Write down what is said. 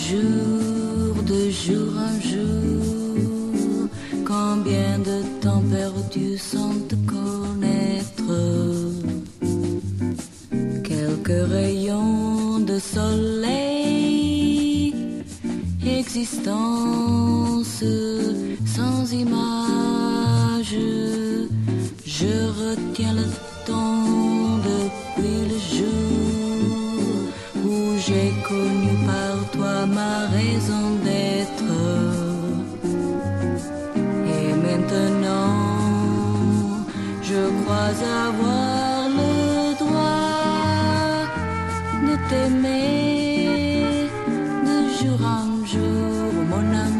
jour, de jour en jour, combien de temps perdu sans te connaître. Quelques rayons de soleil, existence sans image. Je retiens le temps depuis le jour où j'ai connu par toi ma raison d'être. Et maintenant, je crois avoir le droit de t'aimer de jour en jour, mon amour.